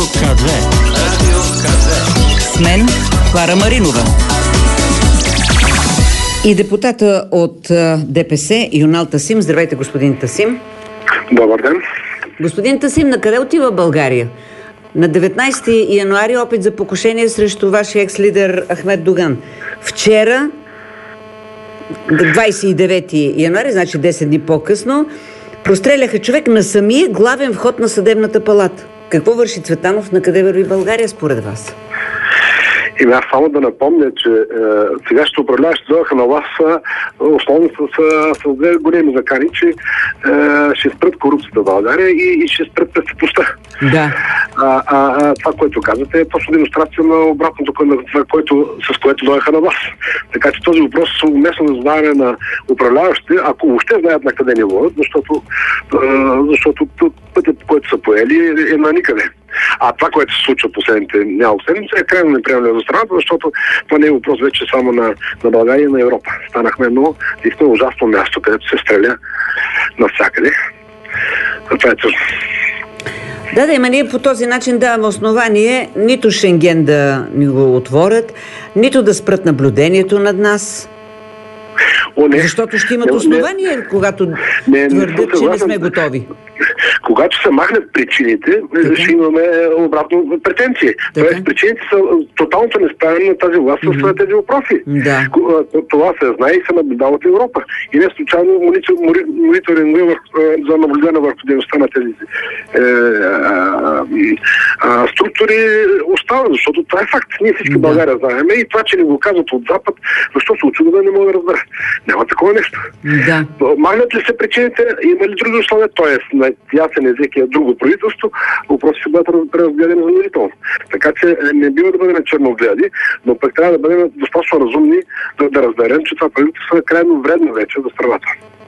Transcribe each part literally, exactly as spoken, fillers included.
ка две. Радио ка две. С мен Клара Маринова. И депутата от ДПС Юнал Тасим. Здравейте, господин Тасим. Добър ден. Господин Тасим, на къде отива България? На деветнайсети януари опит за покушение срещу вашия екс-лидер Ахмед Доган. Вчера, двайсет и девети януари, значи десет дни по-късно, простреляха човек на самия главен вход на съдебната палата. Какво върши Цветанов? На къде върви България според вас? И аз само да напомня, че е, сега ще управляващи дойдоха на власт основно с, с, с две големи закани, че е, ще спрат корупцията в България и, и ще спрат престъпността. Да. А, а, а това, което казвате, е точно демонстрация на обратното, на това, което, с което дойдоха на власт. Така че този въпрос е уместно да задаване на управляващите, ако въобще знаят на къде ни водят, защото, е, защото пътят, по който са поели, е на никъде. А това, което се случва последните няколко седмици, е крайно неприемливо за страната, защото това не е въпрос вече само на, на България и на Европа. Станахме едно истинно ужасно място, където се стреля навсякъде. Това е тъжно. Да, да, има ние по този начин даваме основание нито Шенген да ни го отворят, нито да спрат наблюдението над нас. О, не. Защото ще имат не, основание, не, когато не, твърдят, не че не сме готови. Когато се махнат причините, така, ще имаме обратно претенции. Тоест причините са тоталното несправяне на тази власт mm-hmm. с тези въпроси. Да. Това се знае и се наблюдава от Европа. И не случайно мониторинга за наблюдение върху дейността на тези е, а, а, структури остава, защото това е факт. Ние всички в да. България знаем и това, че ни го казват от Запад, защо се очудва, не мога да разбера. Няма такова нещо. Да. Махнат ли се причините, има ли други условия? Тоест, на ясен език е друго правителство, въпроси ще бъдат преразгледани задължително. Така че не бива да бъдем черногледи, но пък трябва да бъдем достатъчно разумни да, да разберем, че това правителство е крайно вредно вече за страната.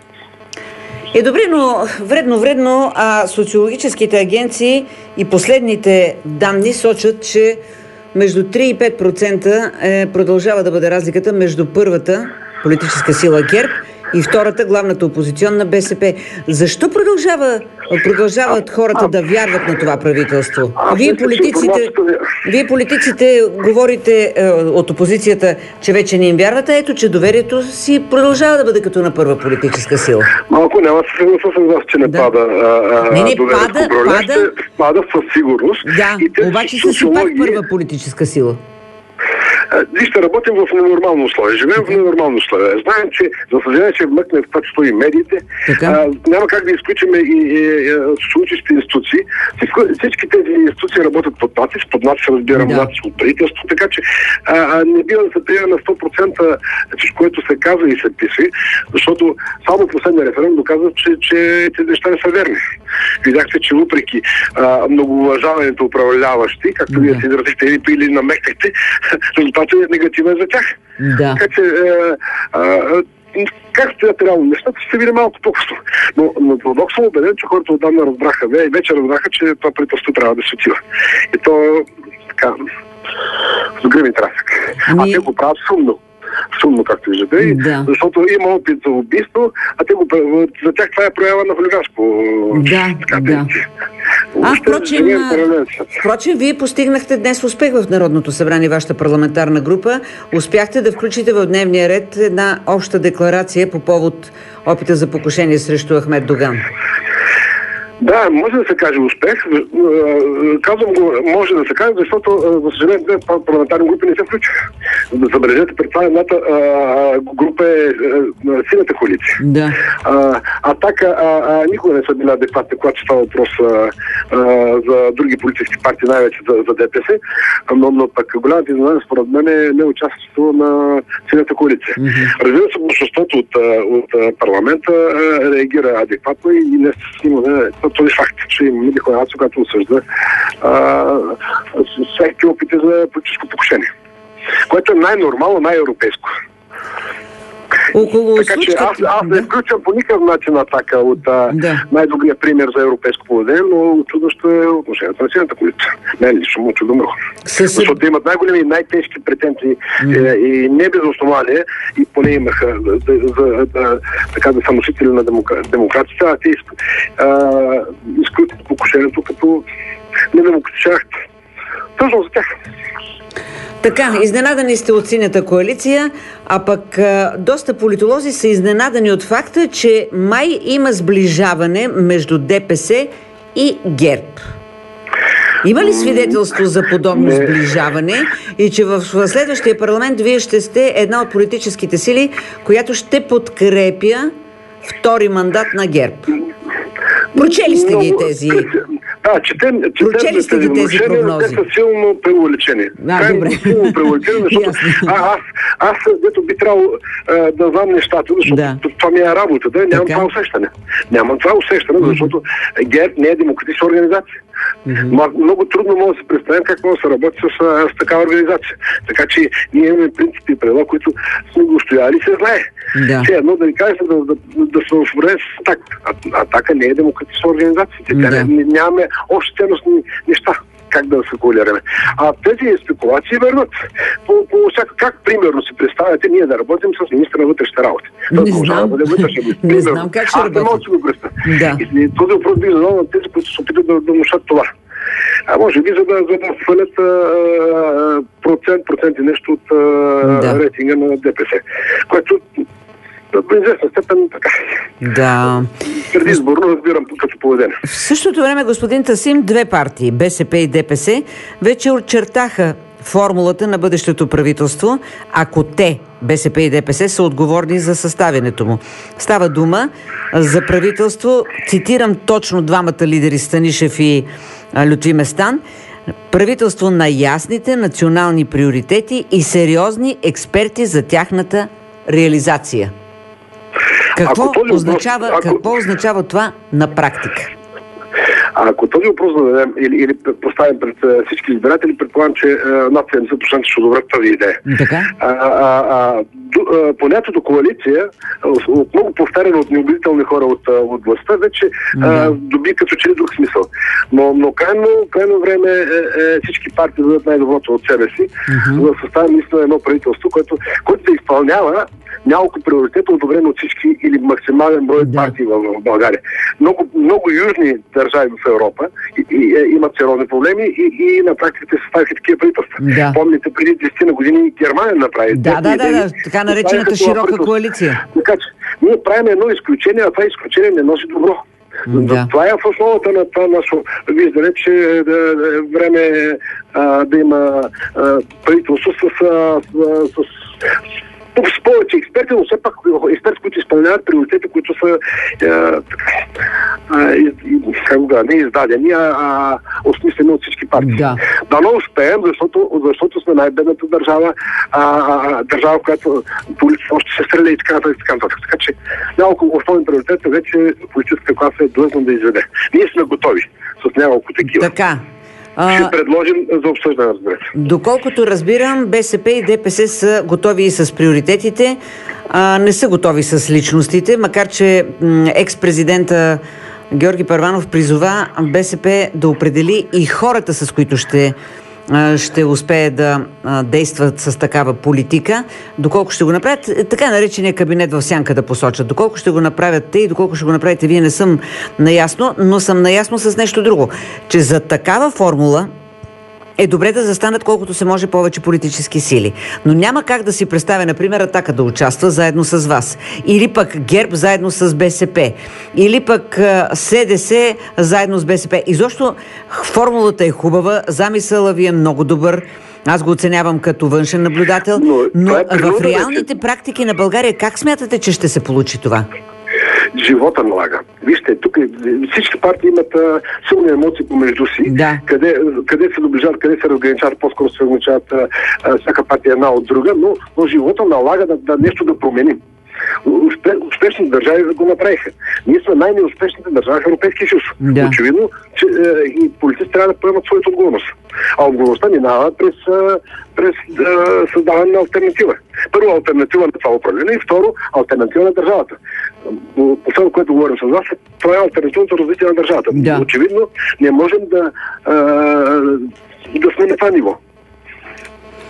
Е, добре, но вредно-вредно, а социологическите агенции и последните данни сочат, че между три и пет процента е, продължава да бъде разликата между първата политическа сила ГЕРБ и втората, главната опозиционна БСП. Защо продължава, продължават хората да вярват на това правителство? Вие политиците, вие политиците говорите е, от опозицията, че вече не им вярвате. Ето, че доверието си продължава да бъде като на първа политическа сила. Малко няма да се съгласа с вас, че не да. пада а, не, не, доверието. пада, пада, пада със сигурност. Да, и обаче са си пак първа политическа сила. Вижте, работим в ненормално условие. Живеем okay. в ненормално условие. Знаем, че за съжаление ще вмъкне в това число и медиите. А, няма как да изключим и, и, и социологическите институции. Всички тези институции работят под натиск, под натиск разбирам yeah. натиск от правителство, така че а, а, не бива да се приема на сто процента всичко, което се казва и се пише, защото само последния референдум доказва, че, че тези неща не са верни. Видяхте, че въпреки а, многоуважаването управляващи, както yeah. вие се изразихте или, или намекнахте, резултатът е негативен за тях. Да. Така че, е, е, как стоят реално нещата, ще се види малко по-късно. Но, но дълбоко съм убеден, че хората отдавна разбраха, и вече разбраха, че това правителство трябва да се отива. И то, така, с гръм и трасък. Ами... А те го правят сумно. Сумно, както виждате, да. Защото има опит за убийство, а те го, за тях това е проява на хулиганство. Да, така, да. А, впрочем, впрочем, вие постигнахте днес успех в Народното събрание, вашата парламентарна група. Успяхте да включите в дневния ред една обща декларация по повод опита за покушение срещу Ахмед Доган. Да, може да се каже успех. Казвам го, може да се каже, защото, за съжаление, две парламентарни групи не се включиха. Да забележете, пред това едната група е синята коалиция. Да. Атака никога не са били адекватни, когато става въпрос а, а, за други политически партии, най-вече за, за ДПС, но, но пък голямата изненада според мен е неучастието на синята коалиция. Mm-hmm. Разбира се, большинството от, от парламента реагира адекватно и не се имаме този факт, че имаме декларация, която осъжда всеки опити за политическо покушение. Което е най-нормално, най-европейско. Около така че аз, аз да. не включвам по никакъв начин атака от да. най-добрия пример за европейско поведение, но чудощо е отношението на сината коалиция. Не, лично му чудо много. Със... Защото имат най-големи и най-тежки претенции mm. е, и не без основание, и поне имаха за, за, за, така да са носители на демокра... демокрацията, а те изключват покушението като недемократичен акт. Тъжно за тях. Така, изненадани сте от Синята коалиция, а пък а, доста политолози са изненадани от факта, че май има сближаване между ДПС и ГЕРБ. Има ли свидетелство за подобно Не. сближаване и че в следващия парламент вие ще сте една от политическите сили, която ще подкрепя втори мандат на ГЕРБ? Прочели сте ги тези... Да, четем, Прочели сте ги тези прогнози. Те са силно преувеличени. Да, добре. Силно преувеличени, защото а, аз, аз, дето би трябвало а, да знам нещата, защото да. това ми е работа, да, нямам така. това усещане. Нямам това усещане, защото ГЕРБ не е демократична организация. Mm-hmm. Много трудно може да се представим как може да се работи с, с такава организация. Така че ние имаме принципи и правила, които сме го стояли и се знае. Да. Все едно да ви кажете да, да, да, да се освободим с Атака. А, Атака не е демократична организация. Да. Тя не, нямаме общи ценностни неща. Как да се коалираме. А тези спекулации върват. По, по всяка, как примерно си представяте ние да работим с министра на вътрешните работи? Не знам. Да не знам как ще работим. Аз не мога да си го представя. Да. И този въпрос би задал на тези, които се опитат да, да внушат това. А може би за да, за да свалят а, процент, процент и нещо от а, да. рейтинга на ДПС. Което в известна степен така. Да. Предизборно разбирам като поведение. В същото време, господин Тасим, две партии, БСП и ДПС, вече очертаха формулата на бъдещето правителство, ако те, БСП и ДПС, са отговорни за съставянето му. Става дума за правителство, цитирам точно двамата лидери Станишев и Лютви Местан, правителство на ясните национални приоритети и сериозни експерти за тяхната реализация. Какво означава, въпрос, ако... какво означава това на практика? А ако този въпрос зададем или, или поставим пред всички избиратели, предполагам, че над седемдесет процента ще одобрят тази идея. Така? А, а, а, до, понятието коалиция, от много повтаряно от неубедителни хора от, от властта, вече да. а, доби като че ли друг смисъл. Но, но крайно, крайно време е, е, всички партии да дадат най-доброто от себе си, uh-huh. за да съставим наистина едно правителство, което, което се изпълнява няколко приоритета, одобрено от всички или максимален брой да. партии в, в България. Много, много южни държави в Европа и, и, и, имат сериозни проблеми и, и на практика се съставиха такива правителства. Да. Помните, преди десет години Германия направи. Да, да, да, да, така наречената широка коалиция. Така че ние правим едно изключение, а това изключение не носи добро. Да. Това е в основата на това наше виждане, че да, да, време е а, да има а, правителство с, а, с, с с повече експерти, но все пак експерти, които изпълняват приоритети, които са е, е, е, не издадени, а, а осмислени от всички партии. Да. Дано успеем, защото, защото сме най-бедната държава, а, а, държава, в която полицията още се стреля и така нататък. Така, така, така че няколко основни приоритети вече политическа класа е длъжна да изведе. Ние сме готови с няколко такива. Така. Ще предложим за обсъждане, разбира се. Доколкото разбирам, БСП и ДПС са готови и с приоритетите, а не са готови с личностите, макар че м- екс-президента Георги Първанов призова БСП да определи и хората, с които ще, ще успее да действат с такава политика. Доколко ще го направят, така наречения кабинет в сянка да посочат. Доколко ще го направят те и доколко ще го направите вие, не съм наясно, но съм наясно с нещо друго. Че за такава формула е добре да застанат колкото се може повече политически сили. Но няма как да си представя, например, Атака да участва заедно с вас. Или пък ГЕРБ заедно с БСП. Или пък СДС заедно с БСП. Изобщо формулата е хубава, замисъла ви е много добър. Аз го оценявам като външен наблюдател. Но, но е в реалните практики на България как смятате, че ще се получи това? Живота налага. Вижте, тук всички партии имат а, силни емоции помежду си, да. къде, къде се доближават, къде се разграничават, по-скоро се разграничават а, а, всяка партия една от друга, но, но живота налага да, да нещо да променим. Успешните държави го направиха. Ние сме най-неуспешните държави в Европейския съюз. Да. Очевидно, че е, и политици трябва да поемат своята отговорност. А отговорността минава през, през е, създаване на алтернатива. Първо, алтернатива на това управление и второ, алтернатива на държавата. Последно, което говорим с вас, това е алтернативното развитие на държавата. Да. Очевидно, не можем да, е, да сме на това ниво.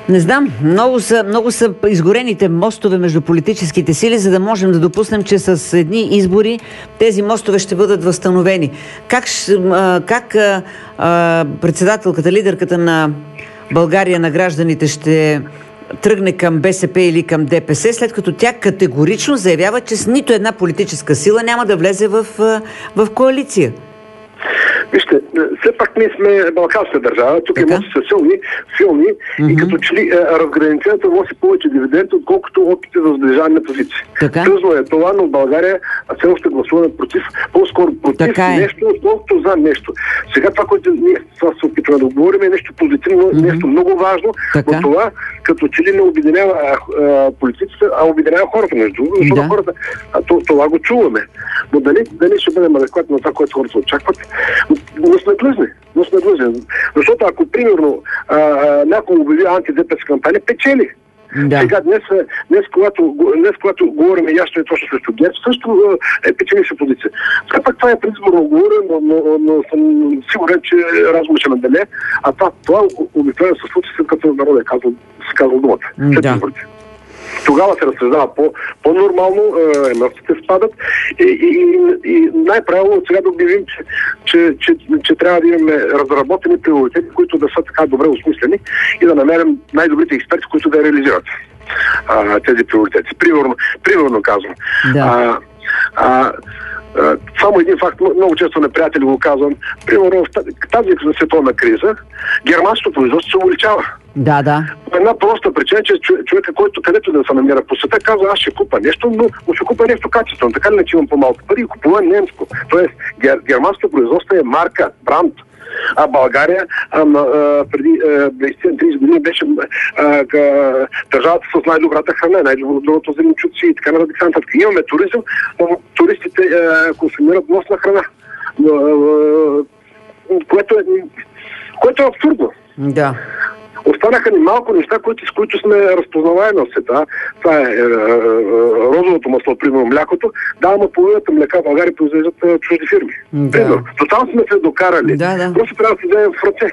Не знам. Много са, много са изгорените мостове между политическите сили, за да можем да допуснем, че с едни избори тези мостове ще бъдат възстановени. Как, как а, а, председателката, лидерката на България на гражданите ще тръгне към БСП или към ДПС, след като тя категорично заявява, че с нито една политическа сила няма да влезе в, в коалиция? Вижте, все пак ние сме балканска държава, тук емоции са силни, силни mm-hmm. и като че ли разграничението носи повече дивиденд, отколкото опити за сближаване на позиции. Тъжно е това, но в България все още гласуваме против, по-скоро против е. нещо, отколкото за нещо. Сега това, което ние се опитваме да говорим, е нещо позитивно, mm-hmm. нещо много важно, така. Но това като че ли не обединява политиците, а обединява хората между другото, защото да. хората, а, то, това го чуваме. Но дали, дали ще бъдем адекватни на това, което хората очакват, но сме длъжни. Но сме длъжни. Защото ако, примерно, а, а, някой обяви анти-ДПС кампания, печели. Да. Сега днес, днес, когато, днес, когато говорим ясно и точно срещу ГЕРБ, също е печелиша позиция. Все пак това е предизборно говоря, но, но, но съм сигурен, че разумът ще наделе, а това, това обикновено се случи, след като народът е казал, се казал думата. Да. Тогава се разсъждава по, по-нормално, емоциите спадат и, и, и най-правилно от сега да обявим, че, че, че, че трябва да имаме разработени приоритети, които да са така добре осмислени и да намерим най-добрите експерти, които да реализират а, тези приоритети. Примерно, примерно казвам. Да. А, а, Само един факт, много често на приятели го казвам. Примерно в тази световна криза германското производство се увеличава. Да, да. Една проста причина, че човека, който където да се намира по света, казва, аз ще купа нещо, но ще купа нещо качествено. Така ли не, че имам по-малко пари и купува немско. Тоест, гер, германското производство е марка, бранд. А България а, а, преди двайсет-трийсет години беше а, а, държавата с най-добрата храна, най-доброто зеленчуци и така нататък. Имаме туризъм, но туристите а, консумират вносна храна, а, а, което, е, което е абсурдно. Да. Останаха ни малко неща, които, с които сме разпознаваеми в света. Това е, е, е розовото масло, примерно млякото. Да, ама половината млека в България произвеждат чужди фирми. Да. Примерно. Тотално сме се докарали. Да, да. Просто трябва да се вземем в ръце.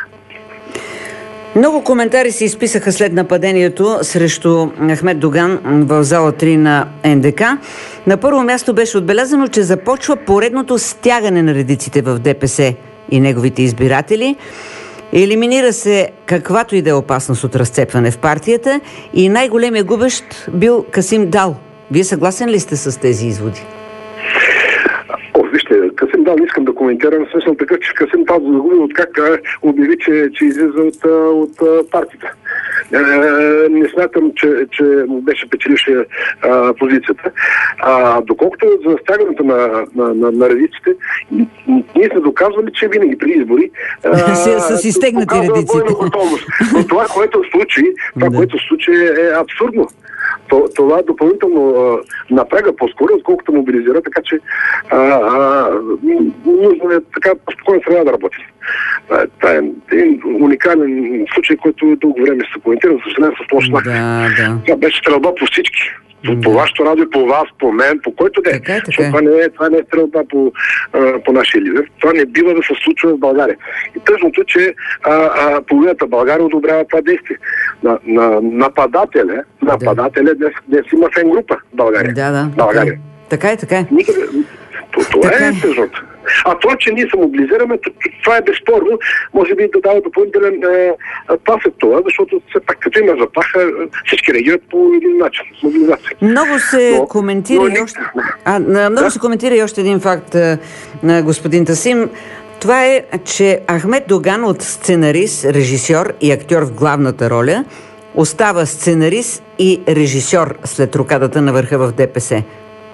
Много коментари се изписаха след нападението срещу Ахмед Доган в зала три на Ен Де Ка. На първо място беше отбелязано, че започва поредното стягане на редиците в Де Пе Се и неговите избиратели. Елиминира се каквато и да е опасност от разцепване в партията и най-големият губещ бил Касим Дал. Вие съгласен ли сте с тези изводи? О, вижте, Касим Дал не искам да коментирам. Смисъл така, че Касим Дал загуби от как обяви, че, че излиза от, от, от партията. Е, не смятам, че, че му беше печеливша позицията. А, доколкото за стягането на, на, на, на редиците, ние сме доказвали, че винаги при избори с изтегнати редиците. Но това, което случи, това, да. което случи е абсурдно. Това допълнително а, напряга по-скоро, отколкото мобилизира, така че а, а, нужно е така по-спокойно трябва да работи. Това е един уникален случай, който дълго време се коментира, за съжаление с лош знак. Да, да. Това беше стрелба по всички. По, по вашето радио, по вас, по мен, по който да е. Това не е, това не е стрелба по, а, по нашия лидер. Това не бива да се случва в България. И тъжното, че а, а, половината България одобрява това действие. На, на нападателя, нападателя днес, днес има фен група в България. Да, да. България. Така е, така е. Никъде. Това така е тъжното. А това, че ние се мобилизираме, това е безспорно. Може би да дава допълнителен тласък това, защото все пак като има заплаха, всички реагират по един начин. Мобилизация. Много се но, коментира но, и още... А, много да? се коментира и още един факт на господин Тасим. Това е, че Ахмед Доган от сценарист, режисьор и актьор в главната роля остава сценарист и режисьор след рокадата на върха в Де Пе Се.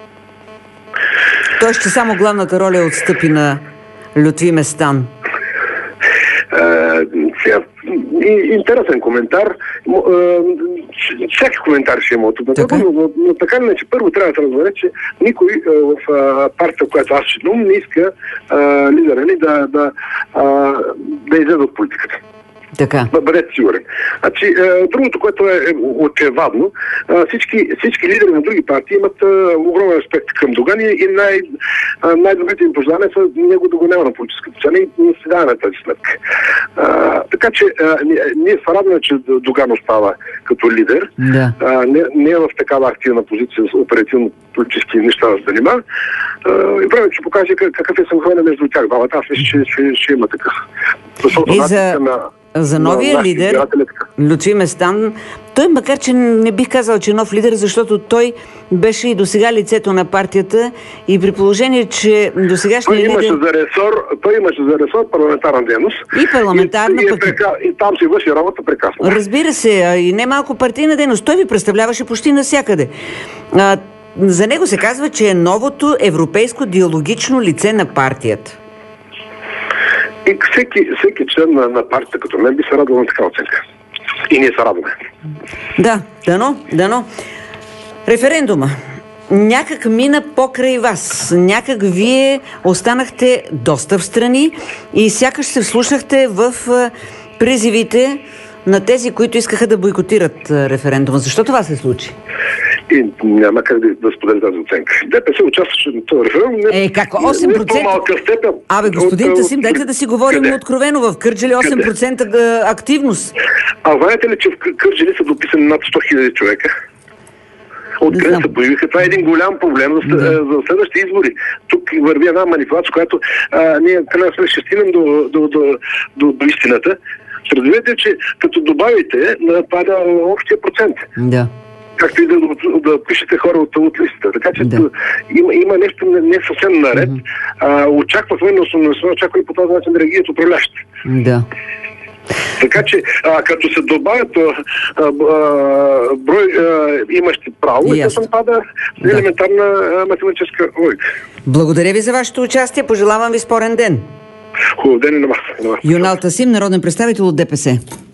Той ще само главната роля отстъпи на Лютви Местан. Сега, интересен коментар. Всеки коментар ще има от това, но, но така не, че първо трябва да се разбере, че никой в партия, която аз читам, не иска лидера ни да, да, да излезе от политиката. Така. Бъдете сигурен. Значи, е, другото, което е очевадно, е, всички, всички лидери на други партии имат е, огромен респект към Доган и най, е, най-добрите им пожелания са него да го няма на политическата сцена и ние си даваме тази сметка. Е, така че е, ние, ние се радваме, че Доган остава като лидер. Да. Е, не, не е в такава активна позиция с оперативно политически неща да се занимава. Uh, и време ще покаже какъв е съвхване между тях двамата. Аз мисля, че ще, ще има такъв. И за, на, за новия на лидер, Лютви Местан, той макар, че не бих казал, че е нов лидер, защото той беше и досега лицето на партията и при положение, че досегашният лидер... Той имаше за ресор, той имаше за ресор парламентарна дейност. И парламентарна и, и, пък... прека... и там си върши работа прекрасно. Разбира се, и не малко партийна дейност. Той ви представляваше почти навсякъде. А, За него се казва, че е новото европейско диалогично лице на партията. И всеки, всеки член на, на партията като мен би се радвал на такава оценка. И ние се радваме. Да, дано, дано. Референдума. Някак мина покрай вас. Някак вие останахте доста встрани и сякаш се вслушахте в призивите на тези, които искаха да бойкотират референдума. Защо това се случи? И няма как да, да споделя тази оценка. ДПС участваше на този референдум. Е, как осем процента? Не по-малка степен. Абе, господин Тасим, дайте да си говорим къде? Откровено. В Кърджали осем процента къде? Активност. А знаете ли, че в Кърджали са дописани над сто хиляди човека? Откъде се появиха? Това е един голям проблем за, да. за следващите избори. Тук върви една манипулация, която а, ние крайна сметка ще стигнем до, до, до, до, до истината. Разберете, че като добавите, пада общия процент. Да. Както и да, да, да пишете хора от, от листата. Така че да. има, има нещо не, не съвсем наред. Mm-hmm. А, очаквахме, но съм очаква и по този начин да реагират управлящите. Да. Така че, а, като се добавят а, а, брой а, имащи право, и съм пада да. елементарна а, математическа логика. Благодаря ви за вашето участие. Пожелавам ви спорен ден. Хубав ден и на вас. Юнал Тасим, народен представител от ДПС.